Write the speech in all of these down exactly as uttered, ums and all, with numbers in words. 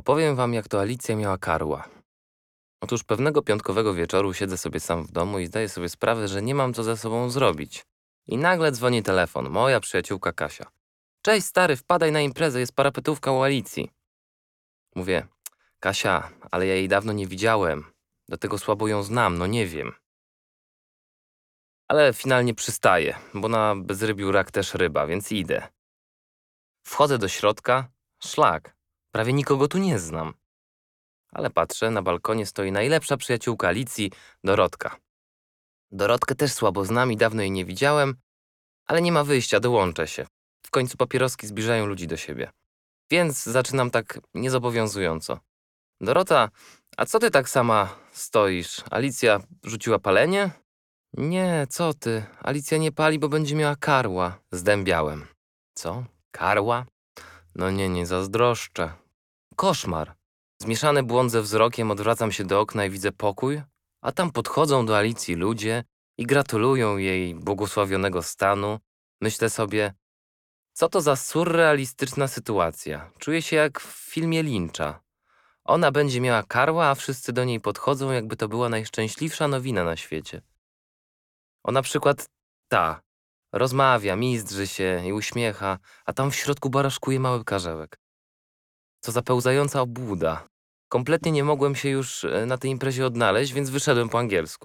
Opowiem wam, jak to Alicja miała karła. Otóż pewnego piątkowego wieczoru siedzę sobie sam w domu i zdaję sobie sprawę, że nie mam co ze sobą zrobić. I nagle dzwoni telefon, moja przyjaciółka Kasia. Cześć stary, wpadaj na imprezę, jest parapetówka u Alicji. Mówię, Kasia, ale ja jej dawno nie widziałem. Do tego słabo ją znam, no nie wiem. Ale finalnie przystaję, bo na bezrybiu rak też ryba, więc idę. Wchodzę do środka, szlak, prawie nikogo tu nie znam. Ale patrzę, na balkonie stoi najlepsza przyjaciółka Alicji, Dorotka. Dorotkę też słabo znam i dawno jej nie widziałem, ale nie ma wyjścia, dołączę się. W końcu papieroski zbliżają ludzi do siebie. Więc zaczynam tak niezobowiązująco. Dorota, a co ty tak sama stoisz? Alicja rzuciła palenie? Nie, co ty? Alicja nie pali, bo będzie miała karła. Zdębiałem. Co? Karła? No nie, nie zazdroszczę. Koszmar. Zmieszany błądzę wzrokiem, odwracam się do okna i widzę pokój, a tam podchodzą do Alicji ludzie i gratulują jej błogosławionego stanu. Myślę sobie, co to za surrealistyczna sytuacja. Czuję się jak w filmie Lyncha. Ona będzie miała karła, a wszyscy do niej podchodzą, jakby to była najszczęśliwsza nowina na świecie. O na przykład ta. Rozmawia, mizdrzy się i uśmiecha, a tam w środku baraszkuje mały karzełek. Co za pełzająca obłuda. Kompletnie nie mogłem się już e, na tej imprezie odnaleźć, więc wyszedłem po angielsku.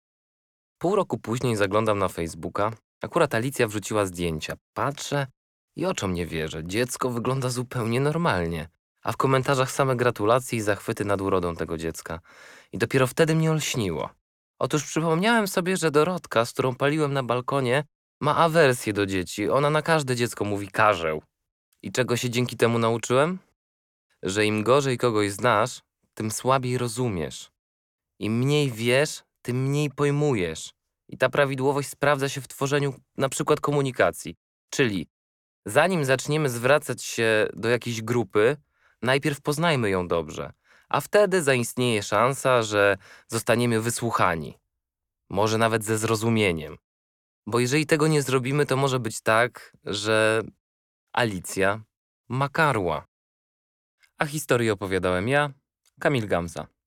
Pół roku później zaglądam na Facebooka. Akurat Alicja wrzuciła zdjęcia. Patrzę i oczom nie wierzę. Dziecko wygląda zupełnie normalnie. A w komentarzach same gratulacje i zachwyty nad urodą tego dziecka. I dopiero wtedy mnie olśniło. Otóż przypomniałem sobie, że Dorotka, z którą paliłem na balkonie, ma awersję do dzieci. Ona na każde dziecko mówi karzeł. I czego się dzięki temu nauczyłem? Że im gorzej kogoś znasz, tym słabiej rozumiesz. Im mniej wiesz, tym mniej pojmujesz. I ta prawidłowość sprawdza się w tworzeniu na przykład komunikacji. Czyli zanim zaczniemy zwracać się do jakiejś grupy, najpierw poznajmy ją dobrze, a wtedy zaistnieje szansa, że zostaniemy wysłuchani. Może nawet ze zrozumieniem. Bo jeżeli tego nie zrobimy, to może być tak, że Alicja ma karła. A historię opowiadałem ja, Kamil Gamza.